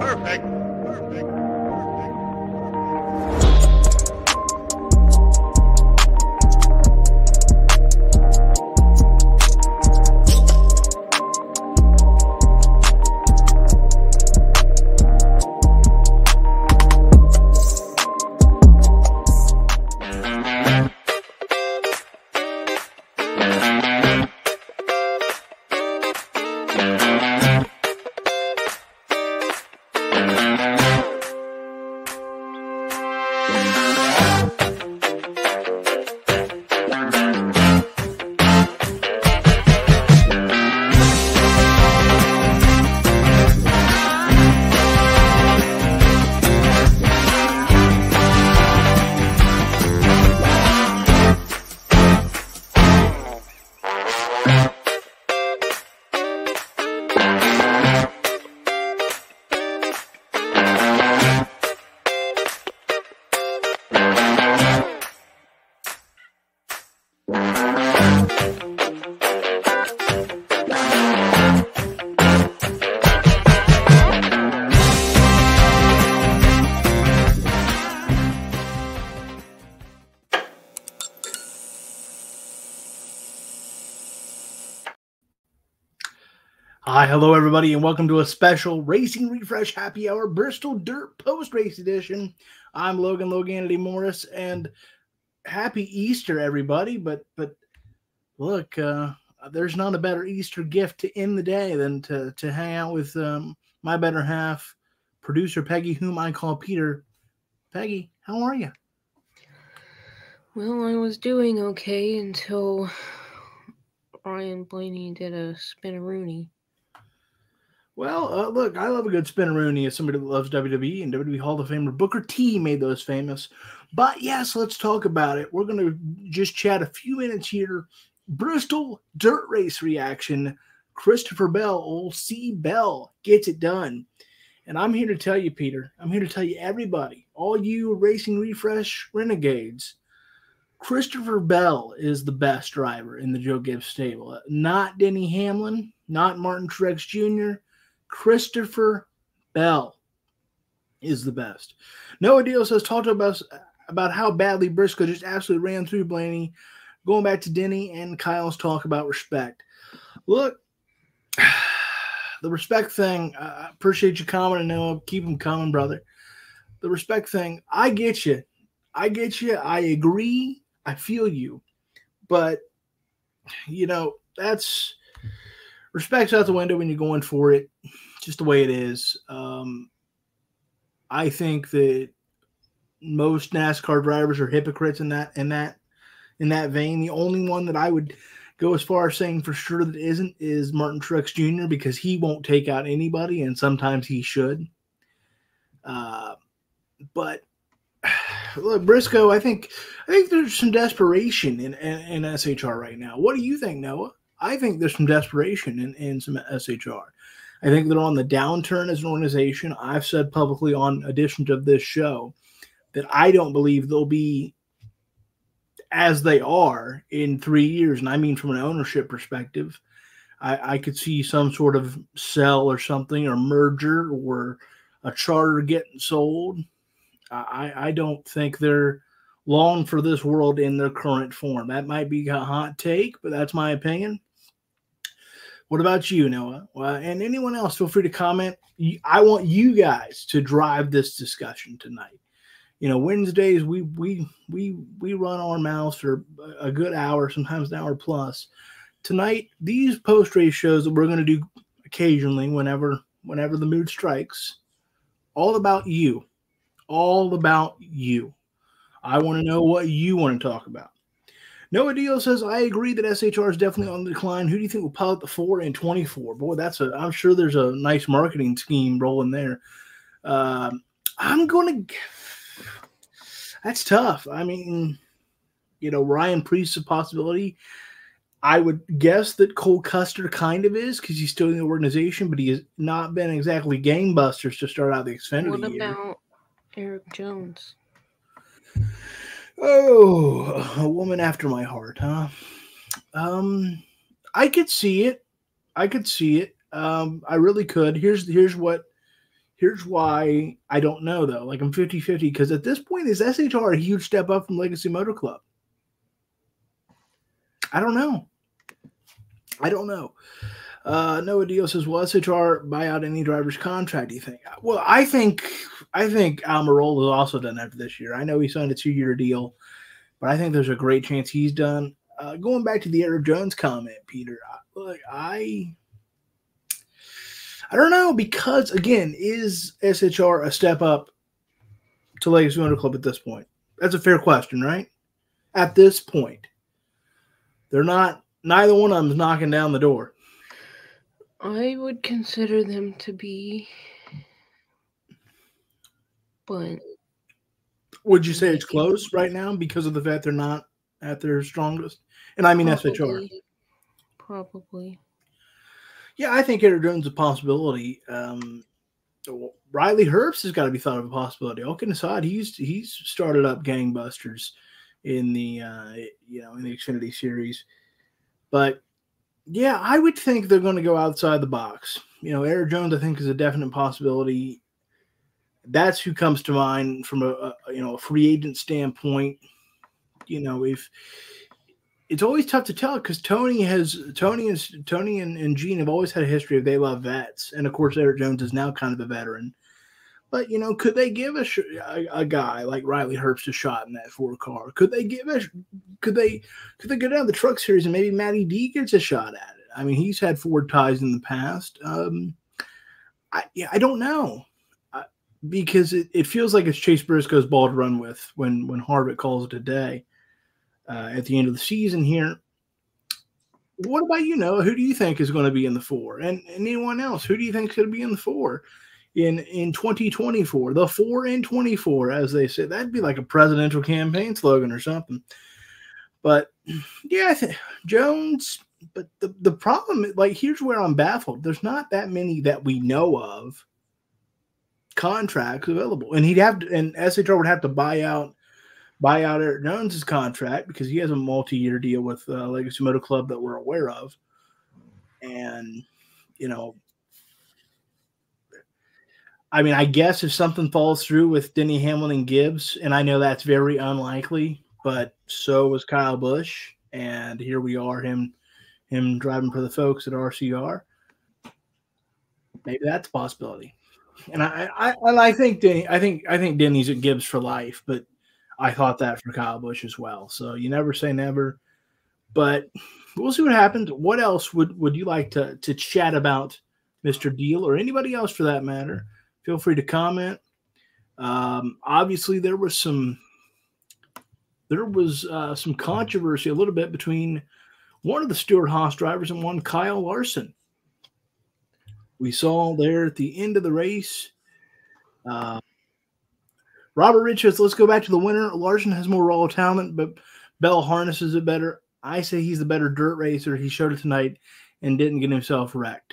Perfect. Hi, hello everybody, and welcome to a special Racing Refresh Happy Hour Bristol Dirt Post-Race Edition. I'm Logan Loganity Morris, and happy Easter, everybody. But look, there's not a better Easter gift to end the day than to hang out with my better half, producer Peggy, whom I call Peter. Peggy, how are you? Well, I was doing okay until Ryan Blaney did a spin-a-rooney. Well, look, I love a good spin-a-rooney as somebody that loves WWE, and WWE Hall of Famer Booker T made those famous. But yes, let's talk about it. We're going to just chat a few minutes here. Bristol Dirt Race reaction. Christopher Bell, old C. Bell, gets it done. And I'm here to tell you, Peter, I'm here to tell you, everybody, all you Racing Refresh renegades, Christopher Bell is the best driver in the Joe Gibbs stable. Not Denny Hamlin, not Martin Truex Jr., Christopher Bell is the best. Noah Dios has talked about how badly Briscoe just absolutely ran through Blaney. Going back to Denny and Kyle's talk about respect. Look, the respect thing, I appreciate you commenting, Noah. Keep them coming, brother. The respect thing, I get you. I agree. I feel you. But, you know, that's respect's out the window when you're going for it. Just the way it is. I think that most NASCAR drivers are hypocrites in that vein. The only one that I would go as far as saying for sure that isn't is Martin Truex Jr. because he won't take out anybody, and sometimes he should. But look, Briscoe, I think there's some desperation in SHR right now. What do you think, Noah? I think there's some desperation in some SHR. I think they're on the downturn as an organization. I've said publicly on editions of this show that I don't believe they'll be as they are in 3 years. And I mean from an ownership perspective. I could see some sort of sell or something, or merger, or a charter getting sold. I don't think they're long for this world in their current form. That might be a hot take, but that's my opinion. What about you, Noah? Well, and anyone else, feel free to comment. I want you guys to drive this discussion tonight. You know, Wednesdays we run our mouths for a good hour, sometimes an hour plus. Tonight, these post-race shows that we're going to do occasionally, whenever the mood strikes, all about you. All about you. I want to know what you want to talk about. Noah Dio says, I agree that SHR is definitely on the decline. Who do you think will pilot the 4 and 24? Boy, I'm sure there's a nice marketing scheme rolling there. That's tough. I mean, you know, Ryan Preece is a possibility. I would guess that Cole Custer kind of is because he's still in the organization, but he has not been exactly gangbusters to start out the Xfinity year. What about Eric Jones? Oh, a woman after my heart, huh? I could see it. I really could. Here's Here's why I don't know, though. Like, I'm 50-50 because at this point, is SHR a huge step up from Legacy Motor Club? I don't know. Noah Dio says, "Will SHR buy out any driver's contract, do you think?" Well, I think Almirola is also done after this year. I know he signed a 2-year deal, but I think there's a great chance he's done. Going back to the Erik Jones comment, Peter, I don't know, because, again, is SHR a step up to Legacy Motor Club at this point? That's a fair question, right? At this point. They're not, neither one of them is knocking down the door. I would consider them to be, but would you say it's close right now because of the fact they're not at their strongest? And I mean SHR. Probably. Yeah, I think Erik Jones is a possibility. Riley Herbst has got to be thought of a possibility. All kidding aside, he's started up gangbusters in the in the Xfinity Series, but yeah, I would think they're going to go outside the box. Erik Jones, I think, is a definite possibility. That's who comes to mind from a free agent standpoint. If it's always tough to tell because Tony and Gene have always had a history of they love vets, and of course Erik Jones is now kind of a veteran. But could they give a guy like Riley Herbst a shot in that Ford car? Could they could they go down the Truck Series and maybe Matty D gets a shot at it? I mean, he's had Ford ties in the past. I don't know because it feels like it's Chase Briscoe's ball to run with when Harvick calls it a day at the end of the season here. What about Noah? Who do you think is going to be in the 4? And anyone else? Who do you think is going to be in the 4? In 2024, the 4 in 24, as they say. That'd be like a presidential campaign slogan or something. But yeah, I think Jones. But the problem, like, here's where I'm baffled. There's not that many that we know of contracts available, and and SHR would have to buy out Erik Jones's contract because he has a multi-year deal with Legacy Motor Club that we're aware of, and I mean, I guess if something falls through with Denny Hamlin and Gibbs, and I know that's very unlikely, but so was Kyle Busch, and here we are, him driving for the folks at RCR. Maybe that's a possibility. And I think Denny's at Gibbs for life, but I thought that for Kyle Busch as well. So you never say never, but we'll see what happens. What else would you like to chat about, Mr. Deal, or anybody else for that matter? Feel free to comment. Obviously, there was some controversy a little bit between one of the Stewart-Haas drivers and one Kyle Larson. We saw there at the end of the race, Robert Rich says, let's go back to the winner. Larson has more raw talent, but Bell harnesses it better. I say he's the better dirt racer. He showed it tonight and didn't get himself wrecked.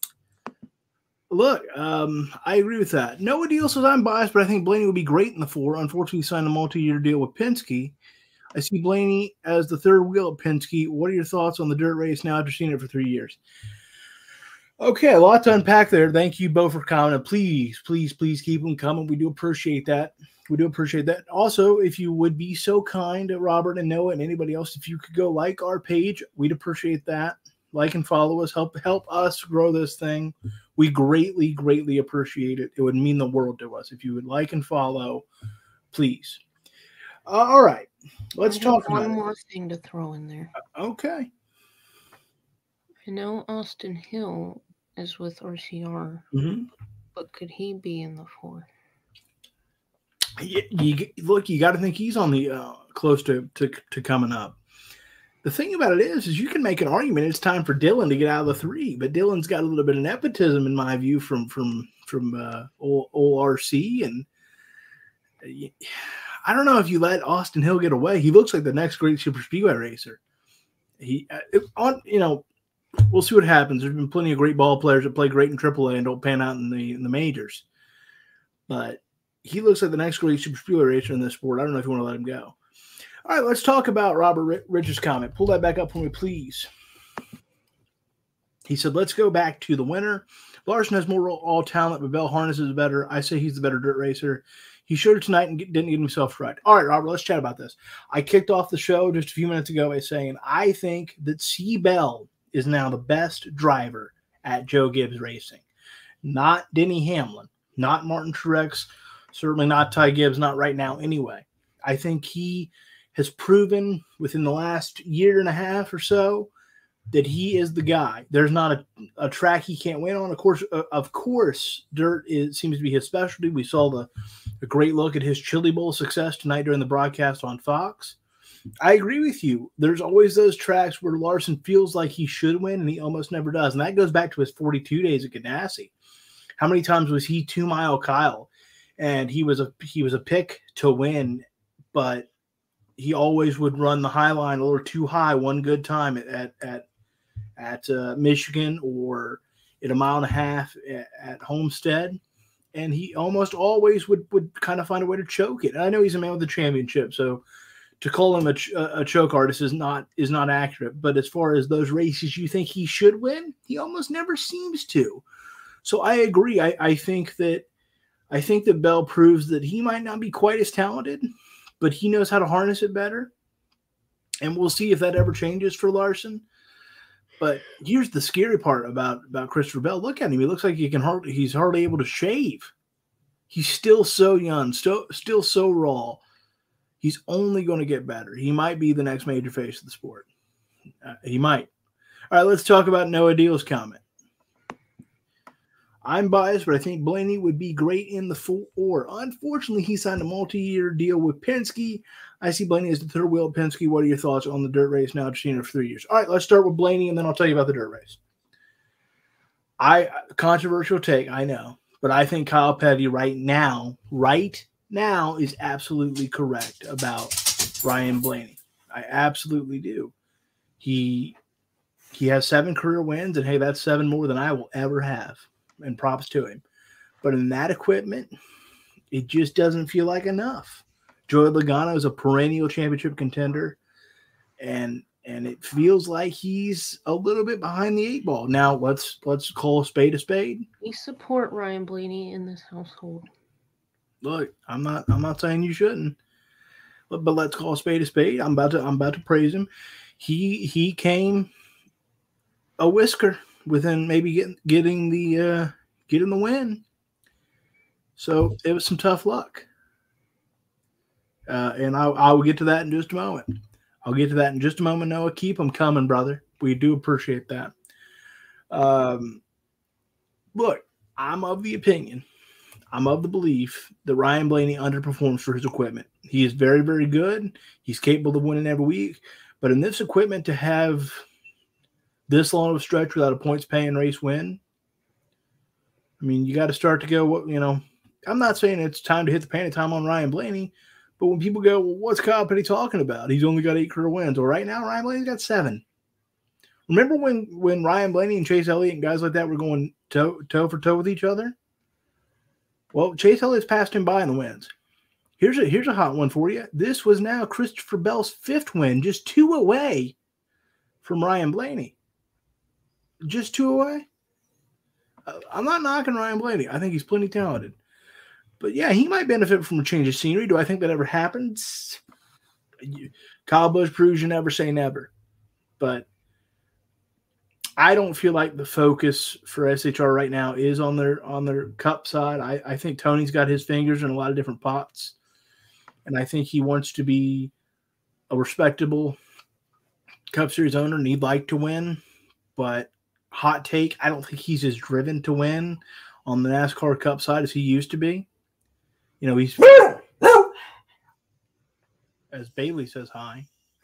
Look, I agree with that. Noah Deal says, I'm biased, but I think Blaney would be great in the 4. Unfortunately, he signed a multi-year deal with Penske. I see Blaney as the third wheel at Penske. What are your thoughts on the dirt race now after seeing it for 3 years? Okay, a lot to unpack there. Thank you both for commenting. Please, please, please keep them coming. We do appreciate that. Also, if you would be so kind, Robert and Noah and anybody else, if you could go like our page, we'd appreciate that. Like and follow us. Help us grow this thing. We greatly, greatly appreciate it. It would mean the world to us if you would like and follow, please. All right, let's talk about one more thing to throw in there. Okay. I know Austin Hill is with RCR, but could he be in the 4? You got to think he's on the close to coming up. The thing about it is you can make an argument it's time for Dylan to get out of the 3, but Dylan's got a little bit of nepotism in my view from old RC, and I don't know if you let Austin Hill get away. He looks like the next great super speedway racer. We'll see what happens. There's been plenty of great ball players that play great in AAA and don't pan out in the majors, but he looks like the next great super speedway racer in this sport. I don't know if you want to let him go. All right, let's talk about Robert Rich's comment. Pull that back up for me, please. He said, let's go back to the winner. Larson has more all talent, but Bell harnesses better. I say he's the better dirt racer. He showed it tonight and didn't get himself right. All right, Robert, let's chat about this. I kicked off the show just a few minutes ago by saying I think that C. Bell is now the best driver at Joe Gibbs Racing. Not Denny Hamlin, not Martin Truex, certainly not Ty Gibbs, not right now anyway. I think he has proven within the last year and a half or so that he is the guy. There's not a track he can't win on. Of course, dirt seems to be his specialty. We saw a great look at his Chili Bowl success tonight during the broadcast on Fox. I agree with you. There's always those tracks where Larson feels like he should win, and he almost never does. And that goes back to his 42 days at Ganassi. How many times was he 2 Mile Kyle? And he was a pick to win, but he always would run the high line a little too high one good time at Michigan or at 1.5 miles at Homestead, and he almost always would kind of find a way to choke it. And I know he's a man with a championship, so to call him a choke artist is not accurate. But as far as those races you think he should win, he almost never seems to. So I agree. I think that Bell proves that he might not be quite as talented, but he knows how to harness it better. And we'll see if that ever changes for Larson. But here's the scary part about Christopher Bell. Look at him. He looks like he's hardly able to shave. He's still so young, still so raw. He's only going to get better. He might be the next major face of the sport. He might. All right, let's talk about Noah Deal's comment. I'm biased, but I think Blaney would be great in the 4. Unfortunately, he signed a multi-year deal with Penske. I see Blaney as the third wheel at Penske. What are your thoughts on the dirt race now? Just seen it for 3 years. All right, let's start with Blaney, and then I'll tell you about the dirt race. Controversial take, I know, but I think Kyle Petty right now is absolutely correct about Ryan Blaney. I absolutely do. He has 7 career wins, and hey, that's 7 more than I will ever have. And props to him. But in that equipment, it just doesn't feel like enough. Joey Logano is a perennial championship contender, and it feels like he's a little bit behind the 8 ball. Now let's call a spade a spade. We support Ryan Blaney in this household. Look, I'm not saying you shouldn't, but let's call a spade a spade. I'm about to praise him. He came a whisker within maybe getting the win. So it was some tough luck. And I will get to that in just a moment. Noah, keep them coming, brother. We do appreciate that. Look, I'm of the belief that Ryan Blaney underperforms for his equipment. He is very, very good. He's capable of winning every week. But in this equipment, to have this long of a stretch without a points-paying race win, I mean, you got to start to go, I'm not saying it's time to hit the panty time on Ryan Blaney, but when people go, well, what's Kyle Petty talking about? He's only got 8 career wins. Well, right now, Ryan Blaney's got 7. Remember when Ryan Blaney and Chase Elliott and guys like that were going toe for toe with each other? Well, Chase Elliott's passed him by in the wins. Here's a hot one for you. This was now Christopher Bell's 5th win, just 2 away from Ryan Blaney. Just 2 away. I'm not knocking Ryan Blaney. I think he's plenty talented. But, yeah, he might benefit from a change of scenery. Do I think that ever happens? Kyle Busch proves you never say never. But I don't feel like the focus for SHR right now is on their cup side. I think Tony's got his fingers in a lot of different pots. And I think he wants to be a respectable Cup Series owner, and he'd like to win. But hot take, I don't think he's as driven to win on the NASCAR Cup side as he used to be. He's as Bailey says hi.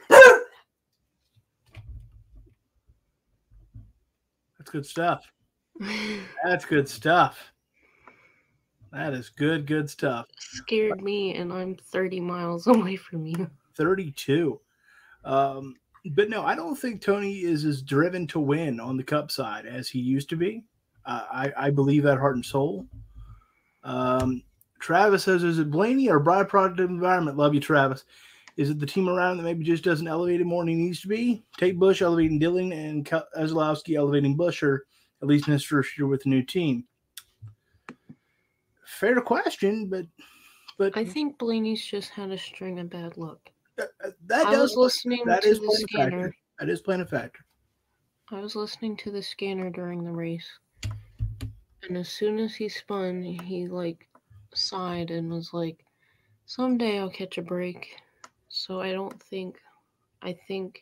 That's good stuff. That's good stuff. That is good stuff. Scared me, and I'm 30 miles away from you. 32. But no, I don't think Tony is as driven to win on the Cup side as he used to be. I believe that heart and soul. Travis says, is it Blaney or byproduct of environment? Love you, Travis. Is it the team around that maybe just doesn't elevate him more than he needs to be? Tate Busch elevating Dillon and Keselowski elevating Buescher. at least in his first year with a new team? Fair question, but I think Blaney's just had a string of bad luck. I was listening to the scanner. That is playing a factor. I was listening to the scanner during the race, and as soon as he spun, he sighed and was like, "Someday I'll catch a break." So I think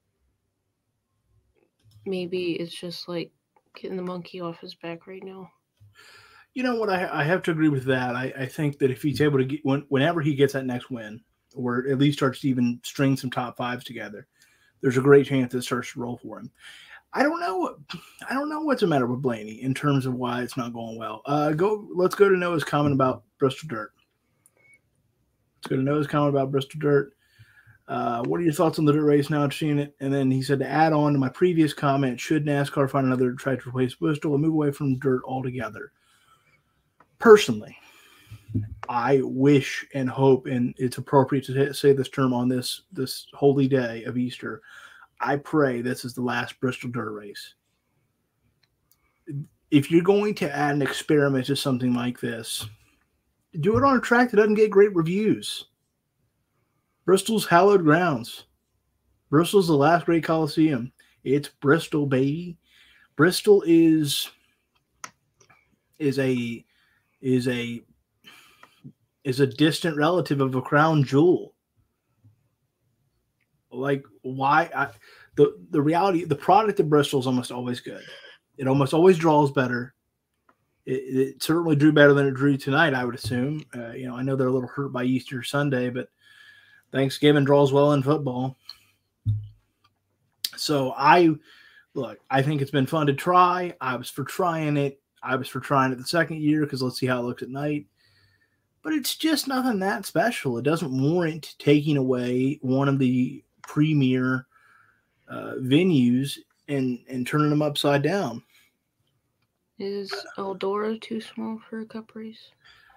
maybe it's just getting the monkey off his back right now. You know what? I have to agree with that. I think that if he's able to get whenever he gets that next win, or at least starts to even string some top fives together, there's a great chance that it starts to roll for him. I don't know what's the matter with Blaney in terms of why it's not going well. Let's go to Noah's comment about Bristol Dirt. What are your thoughts on the dirt race now after seeing it? And then he said, to add on to my previous comment, should NASCAR find another track to replace Bristol and move away from dirt altogether? Personally, I wish and hope, and it's appropriate to say this term on this holy day of Easter, I pray this is the last Bristol dirt race. If you're going to add an experiment to something like this, do it on a track that doesn't get great reviews. Bristol's hallowed grounds. Bristol's the last great Coliseum. It's Bristol, baby. Bristol is a distant relative of a crown jewel. The reality, the product of Bristol is almost always good. It almost always draws better. It certainly drew better than it drew tonight, I would assume. I know they're a little hurt by Easter Sunday, but Thanksgiving draws well in football. So I think it's been fun to try. I was for trying it. The second year because let's see how it looks at night. But it's just nothing that special. It doesn't warrant taking away one of the premier venues and turning them upside down. Is Eldora too small for a cup race?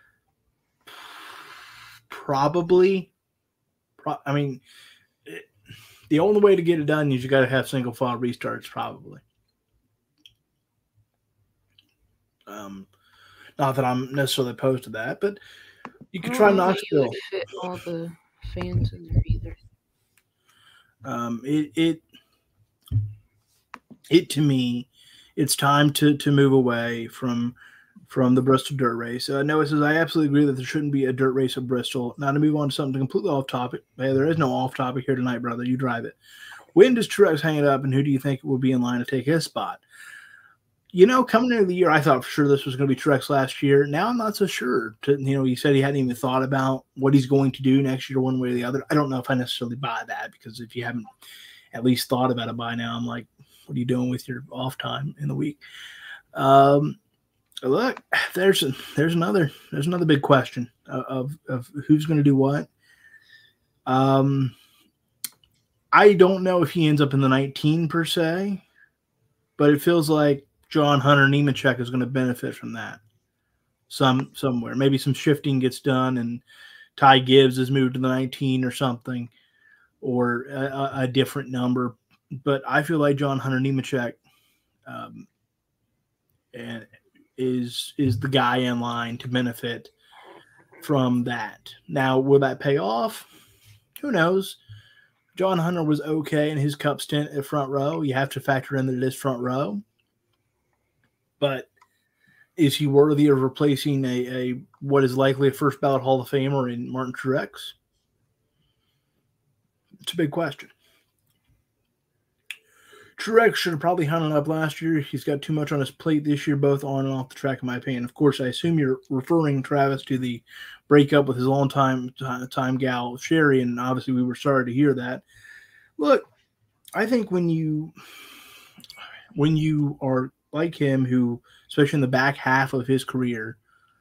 Probably. The only way to get it done is you got to have single file restarts, probably. Not that I'm necessarily opposed to that, but you could try Knoxville. Would fit all the fans in there either. It to me, it's time to move away from the Bristol dirt race. Noah says, I absolutely agree that there shouldn't be a dirt race at Bristol. Now to move on to something completely off topic. Hey, there is no off topic here tonight, brother. You drive it. When does Truex hang it up, and who do you think will be in line to take his spot? Coming into the year, I thought for sure this was going to be Truex last year. Now I'm not so sure. He said he hadn't even thought about what he's going to do next year one way or the other. I don't know if I necessarily buy that, because if you haven't at least thought about it by now, I'm like, what are you doing with your off time in the week? Look, there's another big question of who's going to do what. I don't know if he ends up in the 19 per se, but it feels like John Hunter Nemechek is going to benefit from that somewhere. Maybe some shifting gets done and Ty Gibbs is moved to the 19 or something, or a different number. But I feel like John Hunter Nemechek is the guy in line to benefit from that. Now, will that pay off? Who knows? John Hunter was okay in his Cup stint at front row. You have to factor in that it is front row. But is he worthy of replacing a what is likely a first ballot Hall of Famer in Martin Truex? It's a big question. Truex should have probably hung it up last year. He's got too much on his plate this year, both on and off the track, in my opinion. Of course, I assume you're referring, Travis, to the breakup with his longtime gal, Sherry, and obviously we were sorry to hear that. Look, I think when you are like him, who, especially in the back half of his career,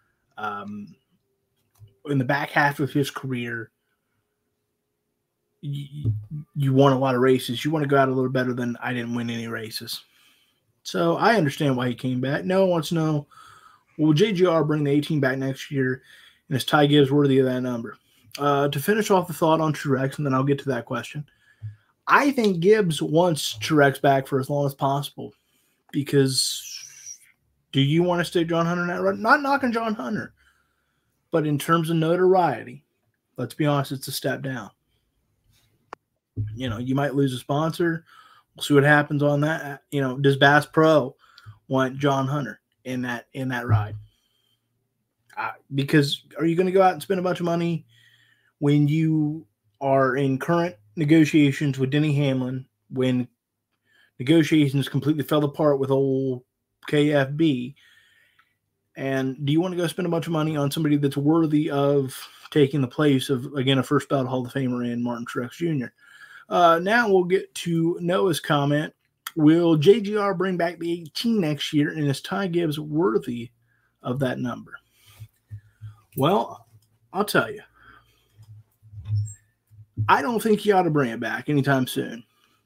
you won a lot of races. You want to go out a little better than I didn't win any races. So I understand why he came back. No one wants to know, will JGR bring the 18 back next year, and is Ty Gibbs worthy of that number? To finish off the thought on Truex, and then I'll get to that question. I think Gibbs wants Truex back for as long as possible, because Do you want to stay John Hunter in that run? Not knocking John Hunter, but in terms of notoriety, let's be honest, it's a step down. You might lose a sponsor. We'll see what happens on that. Does Bass Pro want John Hunter in that ride? Because are you going to go out and spend a bunch of money when you are in current negotiations with Denny Hamlin, when negotiations completely fell apart with old KFB? And do you want to go spend a bunch of money on somebody that's worthy of taking the place of, again, a first ballot Hall of Famer in Martin Truex Jr.? Now we'll get to Noah's comment. Will JGR bring back the 18 next year, and is Ty Gibbs worthy of that number? Well, I'll tell you. I don't think he ought to bring it back anytime soon.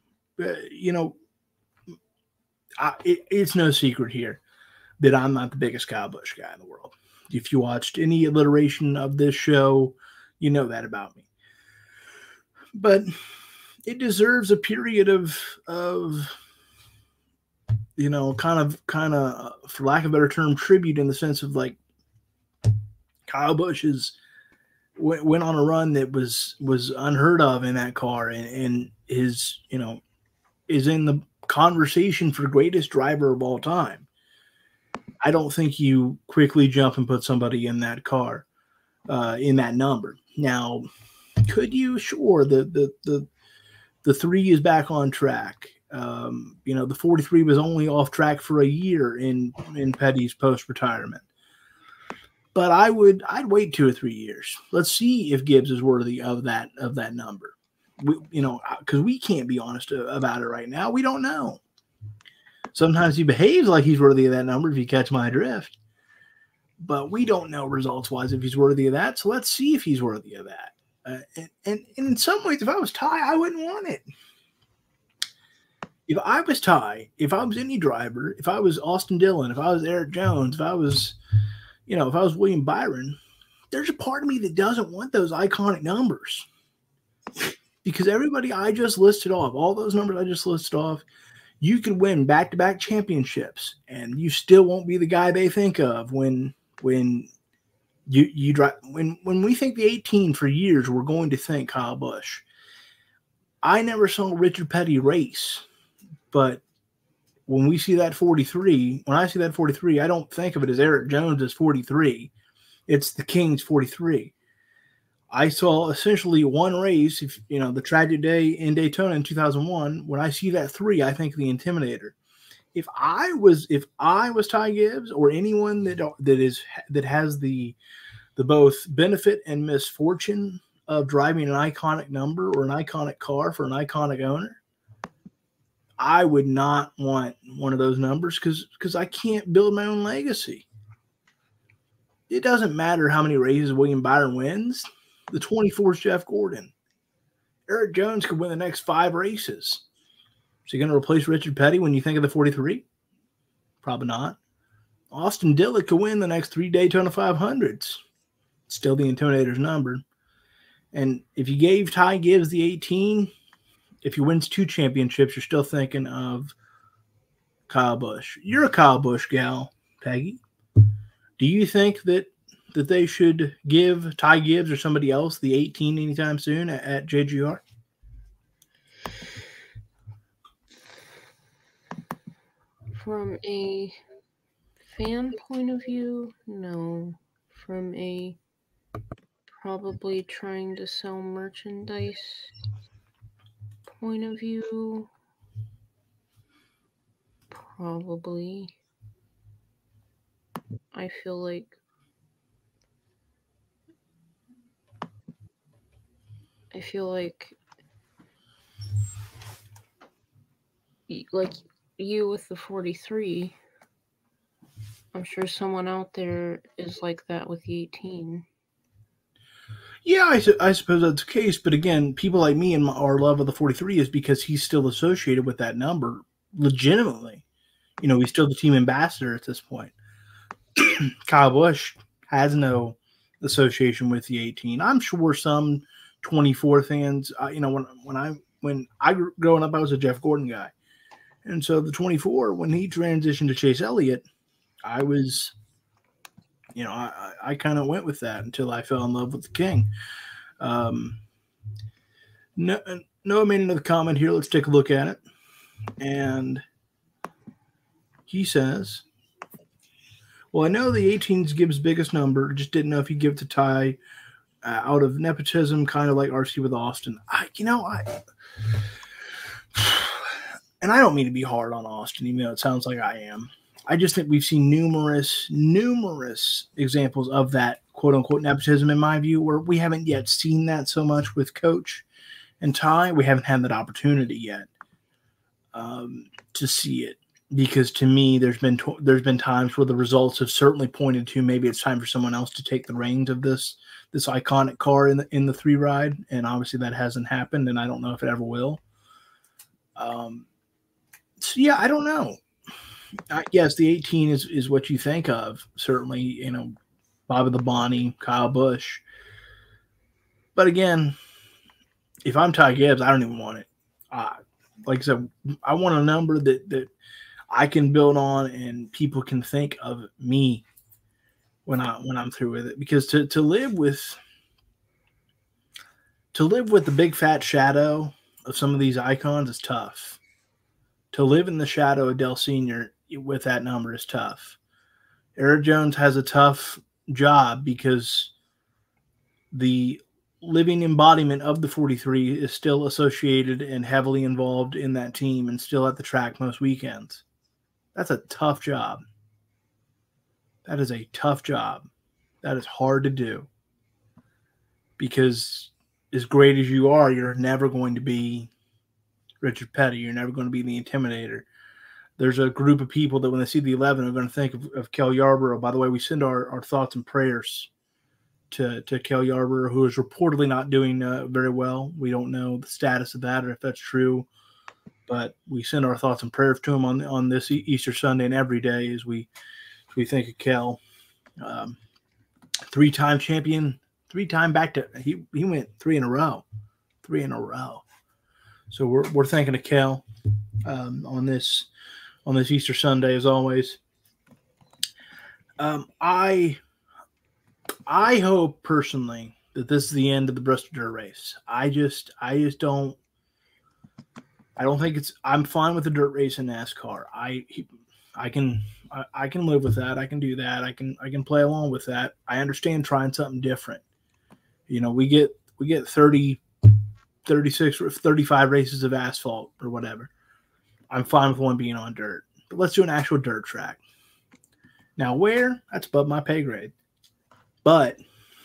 It's no secret here that I'm not the biggest Kyle Busch guy in the world. If you watched any alliteration of this show, you know that about me. But it deserves a period of kind of, for lack of a better term, tribute, in the sense of like Kyle Busch went on a run that was unheard of in that car, and is in the conversation for greatest driver of all time. I don't think you quickly jump and put somebody in that car, in that number. Now, could you? Sure. The 3 is back on track. The 43 was only off track for a year in Petty's post-retirement. But I'd wait 2 or 3 years. Let's see if Gibbs is worthy of that number. Because we can't be honest about it right now. We don't know. Sometimes he behaves like he's worthy of that number, if you catch my drift. But we don't know results-wise if he's worthy of that. So let's see if he's worthy of that. And in some ways, if I was Ty, I wouldn't want it. If I was Ty, if I was any driver, if I was Austin Dillon, if I was Eric Jones, if I was William Byron, there's a part of me that doesn't want those iconic numbers. Because everybody I just listed off, all those numbers I just listed off, you could win back-to-back championships, and you still won't be the guy they think of when you drive. When we think the 18 for years, we're going to think Kyle Busch. I never saw Richard Petty race, but when I see that 43, I don't think of it as Eric Jones' 43. It's the King's 43. I saw essentially one race, the tragic day in Daytona in 2001. When I see that 3, I think the Intimidator. If I was Ty Gibbs, or anyone that has the both benefit and misfortune of driving an iconic number or an iconic car for an iconic owner, I would not want one of those numbers, because I can't build my own legacy. It doesn't matter how many races William Byron wins. The 24 is Jeff Gordon. Eric Jones could win the next 5 races. Is he going to replace Richard Petty when you think of the 43? Probably not. Austin Dillon could win the next 3 Daytona 500s. Still the Intimidator's number. And if you gave Ty Gibbs the 18, if he wins 2 championships, you're still thinking of Kyle Busch. You're a Kyle Busch gal, Peggy. Do you think that they should give Ty Gibbs or somebody else the 18 anytime soon at JGR? From a fan point of view, no. From a probably trying to sell merchandise point of view, probably. I feel like you with the 43, I'm sure someone out there is like that with the 18. Yeah, I suppose that's the case. But again, people like me and our love of the 43 is because he's still associated with that number legitimately. He's still the team ambassador at this point. Kyle Busch has no association with the 18. I'm sure some 24 fans, when I grew growing up, I was a Jeff Gordon guy. And so the 24, when he transitioned to Chase Elliott, I was, I kind of went with that until I fell in love with the King. Um, no, Noah made another comment here. Let's take a look at it. And he says, well, I know the 18 is Gibbs' biggest number. Just didn't know if he'd give it to Ty out of nepotism, kind of like RC with Austin. And I don't mean to be hard on Austin, even though it sounds like I am. I just think we've seen numerous examples of that quote-unquote nepotism, in my view, where we haven't yet seen that so much with Coach and Ty. We haven't had that opportunity yet to see it. Because to me, there's been times where the results have certainly pointed to maybe it's time for someone else to take the reins of this iconic car in the 3 ride, and obviously that hasn't happened, and I don't know if it ever will. So yeah, I don't know. Yes, the 18 is what you think of. Certainly, Bobby Labonte, Kyle Busch. But again, if I'm Ty Gibbs, I don't even want it. Like I said, I want a number that I can build on, and people can think of me when I'm through with it. Because to live with the big fat shadow of some of these icons is tough. To live in the shadow of Dale Sr. with that number is tough. Erik Jones has a tough job because the living embodiment of the 43 is still associated and heavily involved in that team and still at the track most weekends. That's a tough job. That is a tough job. That is hard to do. Because as great as you are, you're never going to be Richard Petty. You're never going to be the Intimidator. There's a group of people that when they see the 11 are going to think of Cale Yarborough. By the way, we send our thoughts and prayers to Cale Yarborough, who is reportedly not doing very well. We don't know the status of that or if that's true. But we send our thoughts and prayers to him on this Easter Sunday and every day as we think of Kel. 3-time champion, 3-time back to he went 3 in a row. So we're thinking of Kel on this Easter Sunday as always. I hope personally that this is the end of the Bristol Dirt Race. I just don't. I don't think I'm fine with the dirt race in NASCAR. I can live with that. I can do that. I can play along with that. I understand trying something different. We get 30, 36 or 35 races of asphalt or whatever. I'm fine with one being on dirt. But let's do an actual dirt track. Now where? That's above my pay grade. But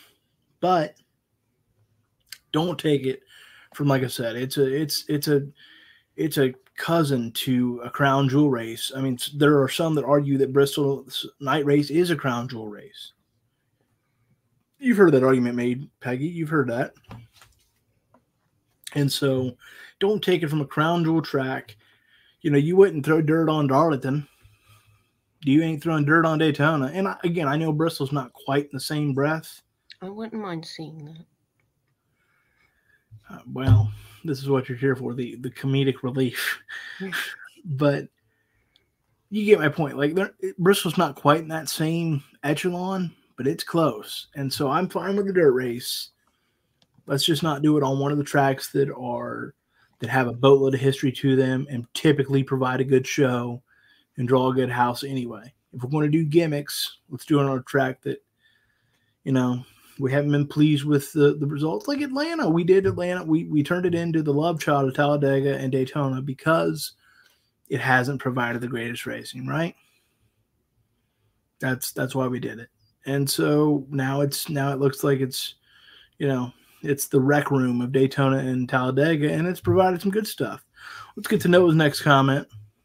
don't take it from, like I said, it's a cousin to a crown jewel race. I mean, there are some that argue that Bristol night race is a crown jewel race. You've heard that argument made, Peggy. You've heard that. And so don't take it from a crown jewel track. You wouldn't throw dirt on Darlington. You ain't throwing dirt on Daytona. And again, I know Bristol's not quite in the same breath. I wouldn't mind seeing that. Well, this is what you're here for, the comedic relief. But you get my point. Like, Bristol's not quite in that same echelon, but it's close. And so I'm fine with the dirt race. Let's just not do it on one of the tracks that have a boatload of history to them and typically provide a good show and draw a good house anyway. If we're going to do gimmicks, let's do it on a track that, we haven't been pleased with the results. Like Atlanta. We did Atlanta. We turned it into the love child of Talladega and Daytona because it hasn't provided the greatest racing, right? That's why we did it. And so now it looks like it's the rec room of Daytona and Talladega, and it's provided some good stuff. Let's get to Noah's next comment.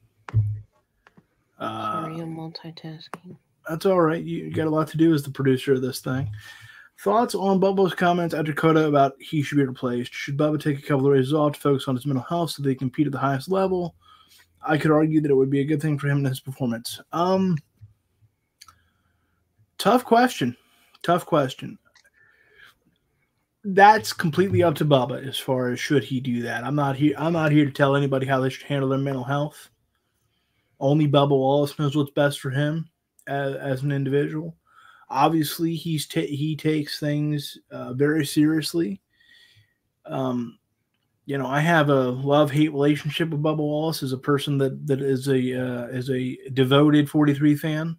Sorry, I'm multitasking. That's all right. You got a lot to do as the producer of this thing. Thoughts on Bubba's comments at Dakota about he should be replaced? Should Bubba take a couple of races off to focus on his mental health so that he can compete at the highest level? I could argue that it would be a good thing for him in his performance. Tough question. That's completely up to Bubba as far as should he do that. I'm not here to tell anybody how they should handle their mental health. Only Bubba Wallace knows what's best for him. as an individual. Obviously, he takes things very seriously. I have a love-hate relationship with Bubba Wallace as a person that is a devoted 43 fan.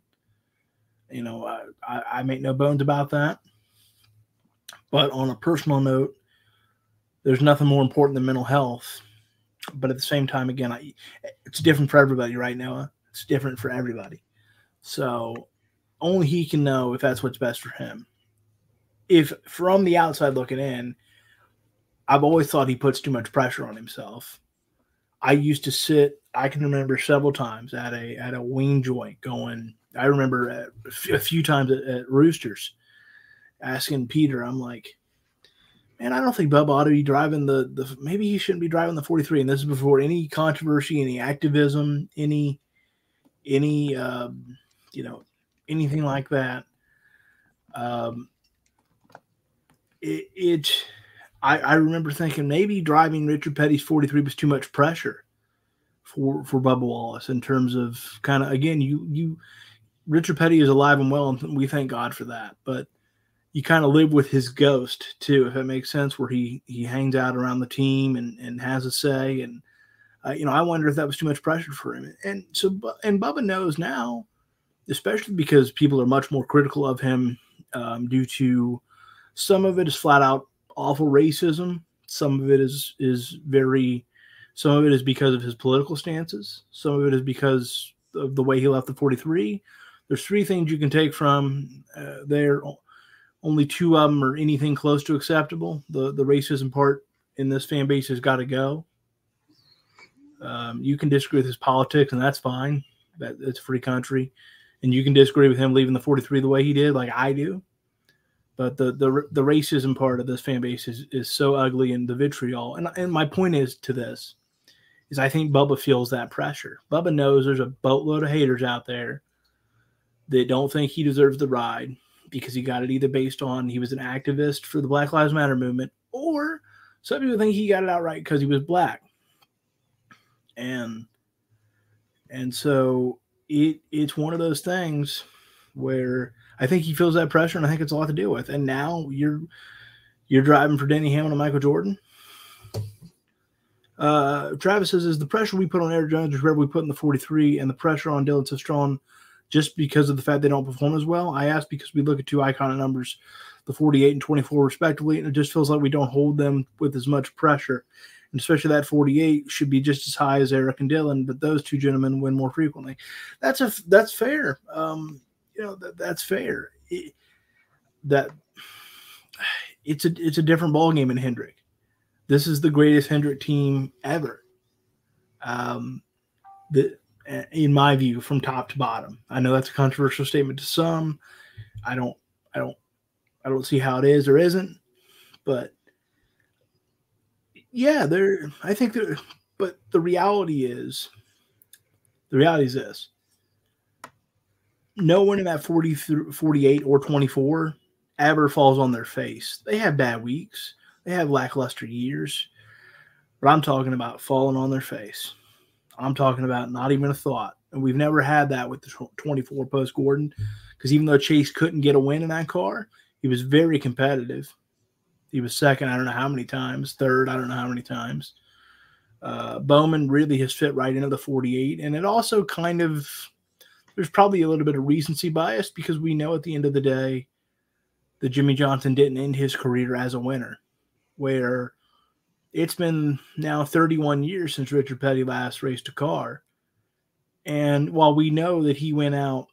I make no bones about that. But on a personal note, there's nothing more important than mental health. But at the same time, again, it's different for everybody right now. It's different for everybody. So only he can know if that's what's best for him. If from the outside looking in, I've always thought he puts too much pressure on himself. I can remember several times at a wing joint going. I remember a few times at Roosters asking Peter, I'm like, man, I don't think Bubba ought to be driving maybe he shouldn't be driving the 43. And this is before any controversy, any activism, any anything like that. I remember thinking maybe driving Richard Petty's 43 was too much pressure for Bubba Wallace in terms of kind of, again, Richard Petty is alive and well, and we thank God for that. But you kind of live with his ghost too, if that makes sense, where he hangs out around the team and has a say. And, I wonder if that was too much pressure for him. And Bubba knows now, especially because people are much more critical of him due to some of it is flat out awful racism. Some of it is because of his political stances. Some of it is because of the way he left the 43. There's three things you can take from there. Only two of them are anything close to acceptable. The racism part in this fan base has got to go. You can disagree with his politics, and that's fine. It's a free country. And you can disagree with him leaving the 43 the way he did, like I do. But the racism part of this fan base is so ugly, and the vitriol. And my point is I think Bubba feels that pressure. Bubba knows there's a boatload of haters out there that don't think he deserves the ride because he got it either based on he was an activist for the Black Lives Matter movement, or some people think he got it outright because he was black. And so it's one of those things where I think he feels that pressure, and I think it's a lot to deal with. And now you're driving for Denny Hamlin and Michael Jordan. Travis says, is the pressure we put on Erik Jones or whoever we put in the 43 and the pressure on Dylan Strong just because of the fact they don't perform as well? I ask because we look at two iconic numbers, the 48 and 24 respectively, and it just feels like we don't hold them with as much pressure. And especially that 48 should be just as high as Erik and Dylan, but those two gentlemen win more frequently. That's fair. That's fair. It's a different ballgame in Hendrick. This is the greatest Hendrick team ever. In my view, from top to bottom. I know that's a controversial statement to some. I don't see how it is or isn't, but yeah, but the reality is this. No one in that 48 or 24 ever falls on their face. They have bad weeks. They have lackluster years. But I'm talking about falling on their face. I'm talking about not even a thought. And we've never had that with the 24 post-Gordon, because even though Chase couldn't get a win in that car, he was very competitive. He was second, I don't know how many times. Third, I don't know how many times. Bowman really has fit right into the 48. And it also kind of – there's probably a little bit of recency bias because we know at the end of the day that Jimmie Johnson didn't end his career as a winner, where it's been now 31 years since Richard Petty last raced a car. And while we know that he went out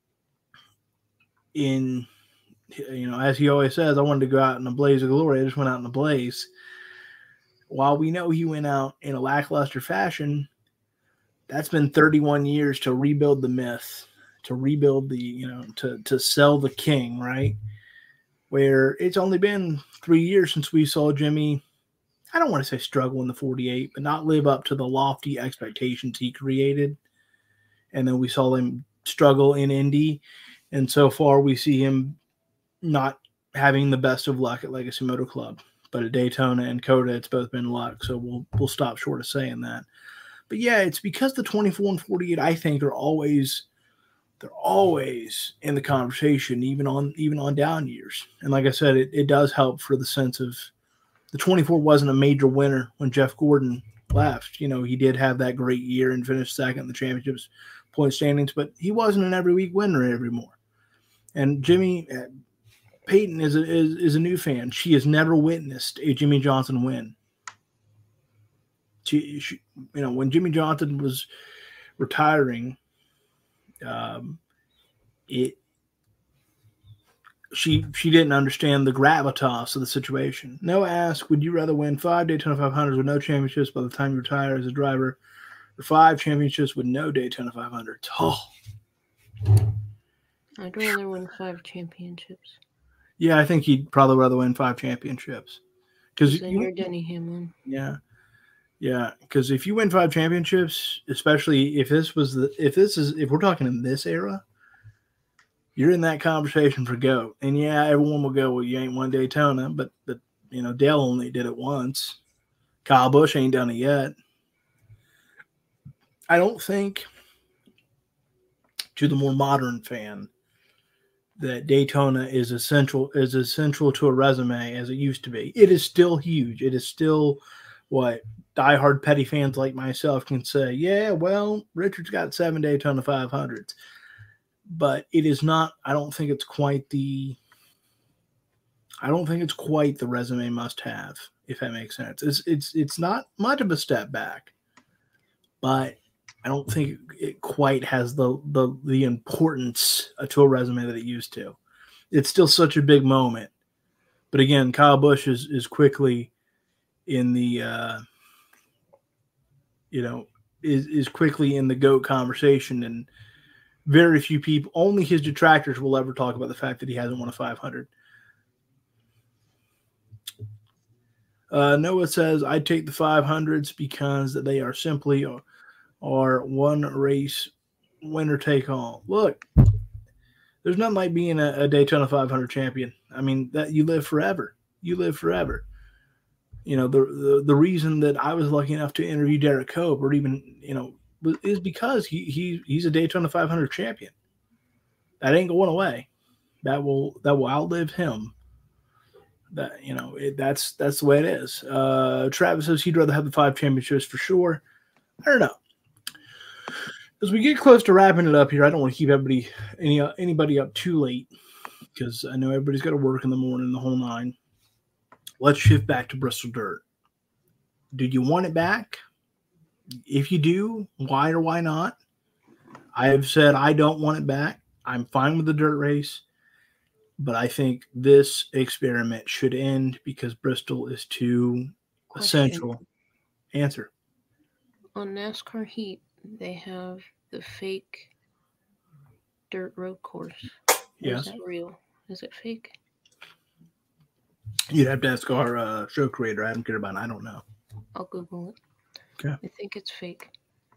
in, as he always says, I wanted to go out in a blaze of glory. I just went out in a blaze. While we know he went out in a lackluster fashion, that's been 31 years to rebuild the myth, to rebuild to sell the king, right? Where it's only been 3 years since we saw Jimmy, I don't want to say struggle in the 48, but not live up to the lofty expectations he created. And then we saw him struggle in Indy. And so far we see him not having the best of luck at Legacy Motor Club. But at Daytona and COTA, it's both been luck. So we'll stop short of saying that. But yeah, it's because the 24 and 48, I think, are always they're always in the conversation, even on down years. And like I said, it does help for the sense of the 24 wasn't a major winner when Jeff Gordon left. You know, he did have that great year and finished second in the championships point standings, but he wasn't an every week winner anymore. And Jimmy Peyton is a new fan. She has never witnessed a Jimmy Johnson win. She you know, when Jimmy Johnson was retiring, she didn't understand the gravitas of the situation. Noah asked, would you rather win 5 Daytona 500s with no championships by the time you retire as a driver, or 5 championships with no Daytona 500s? Oh. I'd rather win 5 championships. Yeah, I think he'd probably rather win 5 championships. Because you're Denny Hamlin. Yeah. Yeah, because if you win 5 championships, especially if we're talking in this era, you're in that conversation for GOAT. And yeah, everyone will go, well, you ain't won Daytona, but you know, Dale only did it once. Kyle Busch ain't done it yet. I don't think, to the more modern fan, that Daytona is essential to a resume as it used to be. It is still huge. It is still what diehard petty fans like myself can say, yeah, well, Richard's got 7 Daytona 500s. But it is not, I don't think it's quite the resume must have, if that makes sense. It's not much of a step back, but I don't think it quite has the importance to a resume that it used to. It's still such a big moment. But again, Kyle Busch is quickly in the is quickly in the GOAT conversation, and very few people, only his detractors, will ever talk about the fact that he hasn't won a 500. Noah says, I'd take the 500s because they are simply are one race winner take all. Look, there's nothing like being a Daytona 500 champion. I mean, that you live forever. You live forever. You know, the reason that I was lucky enough to interview Derek Cope, or even, you know, is because he's a Daytona 500 champion. That ain't going away. That will outlive him. That, you know, that's the way it is. Travis says he'd rather have the 5 championships for sure. I don't know. As we get close to wrapping it up here, I don't want to keep anybody up too late, because I know everybody's got to work in the morning, the whole nine. Let's shift back to Bristol Dirt. Do you want it back? If you do, why or why not? I have said I don't want it back. I'm fine with the dirt race, but I think this experiment should end because Bristol is too essential. Answer. On NASCAR Heat, they have the fake dirt road course. Yes. Is that real? Is it fake? You'd have to ask our show creator, Adam Kirban. I don't know. I'll Google it. Okay. I think it's fake.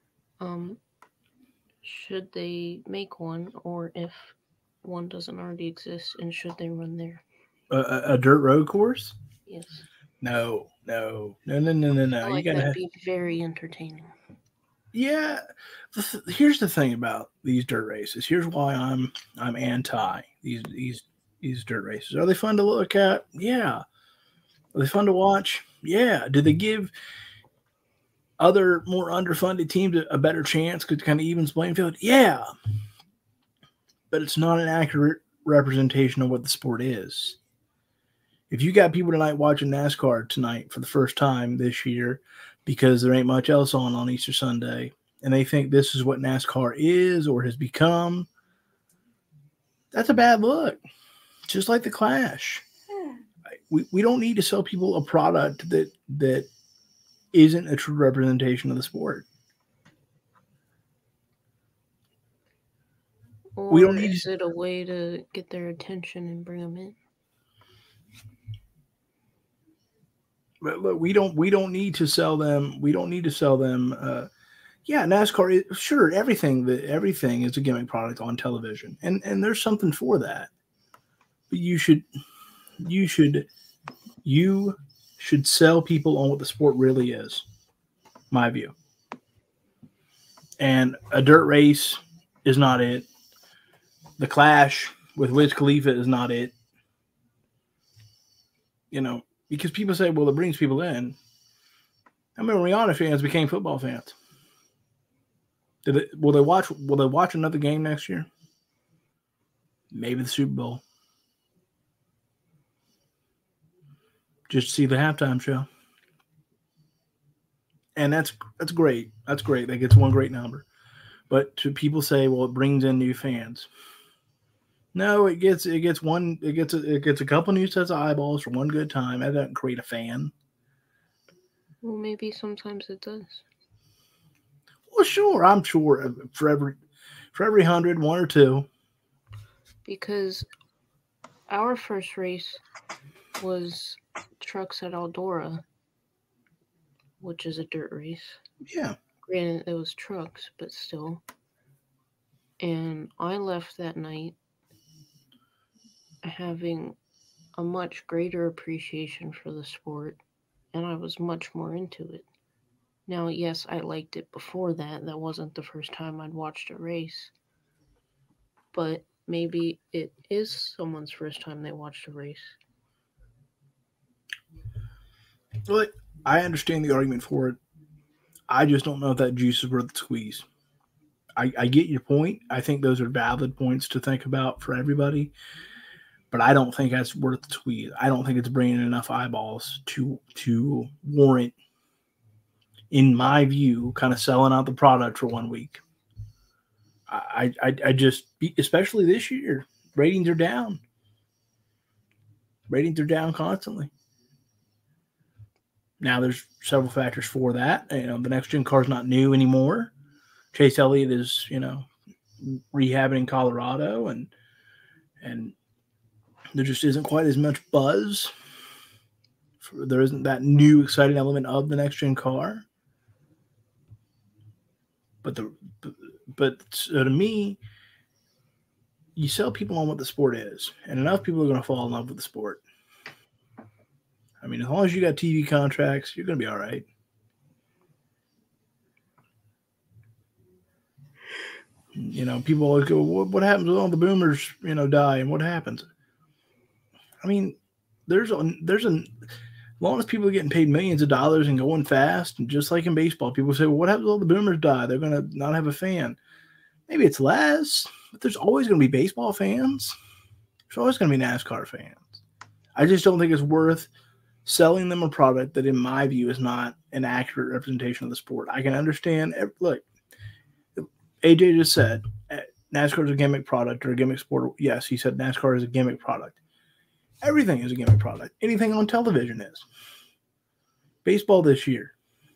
Should they make one, or if one doesn't already exist, and should they run there? A dirt road course? Yes. No. Like that'd be very entertaining. Yeah. Here's the thing about these dirt races. Here's why I'm anti these dirt races. Are they fun to look at? Yeah. Are they fun to watch? Yeah. Do they give other more underfunded teams a better chance because it kind of evens playing field? Yeah. But it's not an accurate representation of what the sport is. If you got people tonight watching NASCAR tonight for the first time this year because there ain't much else on Easter Sunday, and they think this is what NASCAR is or has become, that's a bad look. Just like the Clash. We don't need to sell people a product that isn't a true representation of the sport. Or we don't need is it a way to get their attention and bring them in? But look, we don't need to sell them. We don't need to sell them. Yeah, NASCAR. Sure, everything is a gimmick product on television, and there's something for that. But you should sell people on what the sport really is. My view. And a dirt race is not it. the clash with Wiz Khalifa is not it. Because people say, well, it brings people in. I mean, Rihanna fans became football fans. Will they watch another game next year? Maybe the Super Bowl. Just to see the halftime show. And that's great. That's great. That gets one great number. But to people say, well, it brings in new fans. No, it gets a couple new sets of eyeballs for one good time. That doesn't create a fan. Well, maybe sometimes it does. Well, sure, I'm sure for every 100, one or two. Because our first race was trucks at Eldora, which is a dirt race. Yeah. Granted, it was trucks, but still. And I left that night having a much greater appreciation for the sport, and I was much more into it. Now, yes, I liked it before that. That wasn't the first time I'd watched a race. But maybe it is someone's first time they watched a race. Well, I understand the argument for it. I just don't know if that juice is worth the squeeze. I get your point. I think those are valid points to think about for everybody. But I don't think that's worth the squeeze. I don't think it's bringing enough eyeballs to warrant, in my view, kind of selling out the product for 1 week. I just, especially this year, ratings are down. Ratings are down constantly. Now, there's several factors for that. The next gen car is not new anymore. Chase Elliott is, rehabbing in Colorado, and there just isn't quite as much buzz. There isn't that new exciting element of the next gen car. But to me, you sell people on what the sport is, and enough people are going to fall in love with the sport. I mean, as long as you got TV contracts, you're going to be all right. People always go, what happens when all the boomers, die, and what happens? I mean, there's as long as people are getting paid millions of dollars and going fast, and just like in baseball, people say, well, what happens when all the boomers die? They're going to not have a fan. Maybe it's less, but there's always going to be baseball fans. There's always going to be NASCAR fans. I just don't think it's worth selling them a product that, in my view, is not an accurate representation of the sport. I can understand. Look, AJ just said NASCAR is a gimmick product or a gimmick sport. Yes, he said NASCAR is a gimmick product. Everything is a gimmick product. Anything on television is. Baseball this year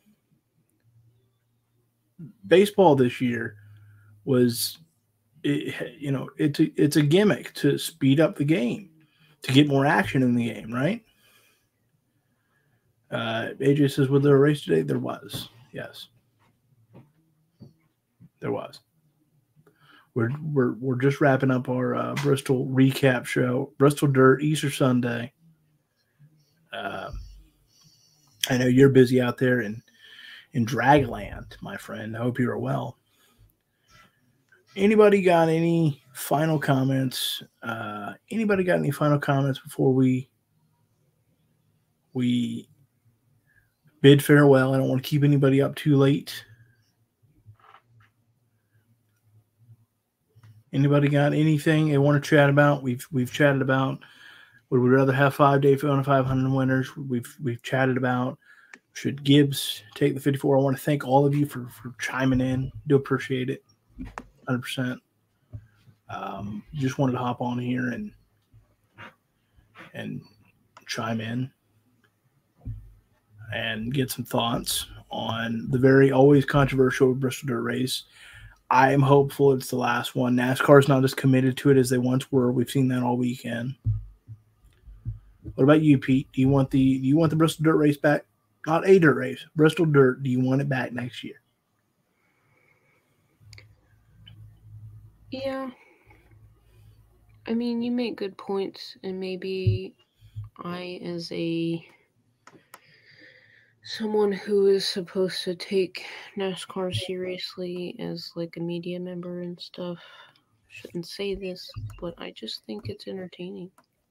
was, it's a gimmick to speed up the game, to get more action in the game, right? AJ says, was there a race today? There was. Yes. There was. We're just wrapping up our Bristol recap show, Bristol Dirt, Easter Sunday. I know you're busy out there in Dragland, my friend. I hope you're well. Anybody got any final comments? Before we bid farewell? I don't want to keep anybody up too late. Anybody got anything they want to chat about? We've chatted about, would we rather have 5 Daytona 500 winners? We've chatted about, should Gibbs take the 54? I want to thank all of you for chiming in. Do appreciate it, 100%. Just wanted to hop on here and chime in and get some thoughts on the very always controversial Bristol Dirt Race. I am hopeful it's the last one. NASCAR is not as committed to it as they once were. We've seen that all weekend. What about you, Pete? Do you want the Bristol Dirt Race back? Not a dirt race, Bristol Dirt. Do you want it back next year? Yeah. I mean, you make good points, and maybe I, as someone who is supposed to take NASCAR seriously as like a media member and stuff, shouldn't say this, but I just think it's entertaining.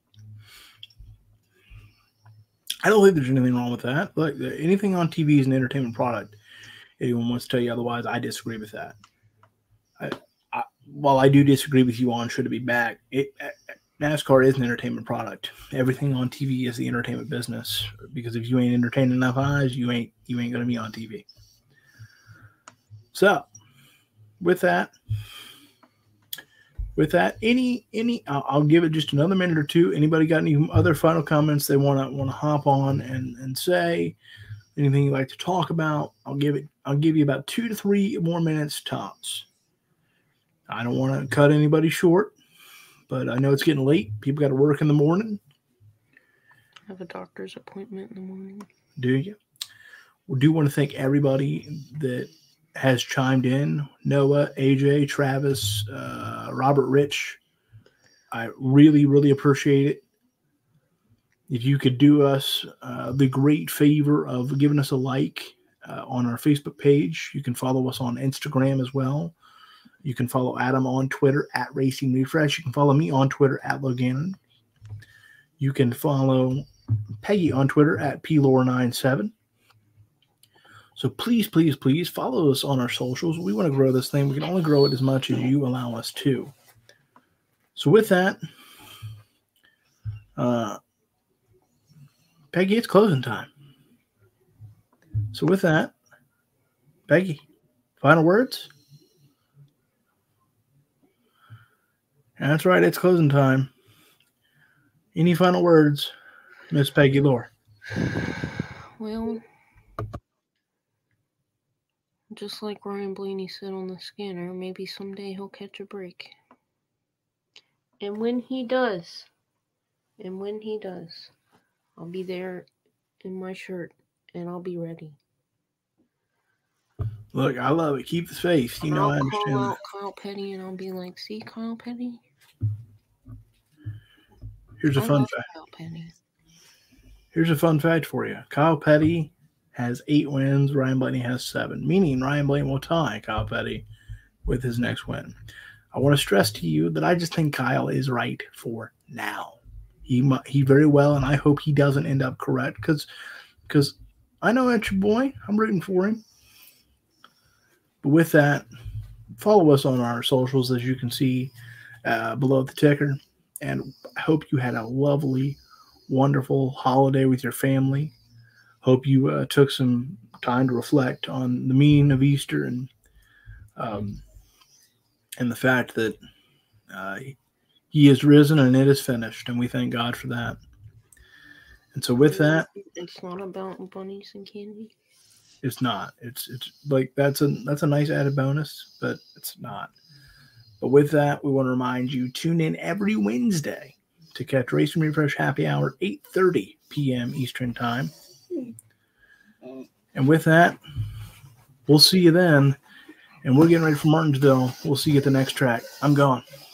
I don't think there's anything wrong with that. Like anything on TV is an entertainment product. Anyone wants to tell you otherwise, I disagree with that. While I do disagree with you on should it be back, NASCAR is an entertainment product. Everything on TV is the entertainment business, because if you ain't entertaining enough eyes, you ain't going to be on TV. So, with that, I'll give it just another minute or two. Anybody got any other final comments they want to hop on and say? Anything you'd like to talk about? I'll give you about 2 to 3 more minutes tops. I don't want to cut anybody short, but I know it's getting late. People got to work in the morning. I have a doctor's appointment in the morning. Do you? We do want to thank everybody that has chimed in. Noah, AJ, Travis, Robert Rich. I really, really appreciate it. If you could do us the great favor of giving us a like on our Facebook page. You can follow us on Instagram as well. You can follow Adam on Twitter at Racing Refresh. You can follow me on Twitter at Logannon. You can follow Peggy on Twitter at PLore97. So please, please, please follow us on our socials. We want to grow this thing. We can only grow it as much as you allow us to. So with that, Peggy, it's closing time. So with that, Peggy, final words? That's right, it's closing time. Any final words, Miss Peggy Lore? Well, just like Ryan Blaney said on the scanner, maybe someday he'll catch a break. And when he does, I'll be there in my shirt, and I'll be ready. Look, I love it. Keep the faith. You know, I understand. I'll call out Kyle Petty, and I'll be like, "See, Kyle Petty." Here's a fun fact. Kyle Petty. Here's a fun fact for you. Kyle Petty has 8 wins. Ryan Blaney has 7, meaning Ryan Blaney will tie Kyle Petty with his next win. I want to stress to you that I just think Kyle is right for now. He very well, and I hope he doesn't end up correct, because I know that's your boy. I'm rooting for him. But with that, follow us on our socials, as you can see below the ticker. And I hope you had a lovely, wonderful holiday with your family. Hope you took some time to reflect on the meaning of Easter and the fact that he is risen and it is finished, and we thank God for that. And so with that, it's not about bunnies and candy. It's not. It's like that's a nice added bonus, but it's not. But with that, we want to remind you, tune in every Wednesday to catch Racing Refresh Happy Hour, 8:30 p.m. Eastern Time. And with that, we'll see you then. And we're getting ready for Martinsville. We'll see you at the next track. I'm gone.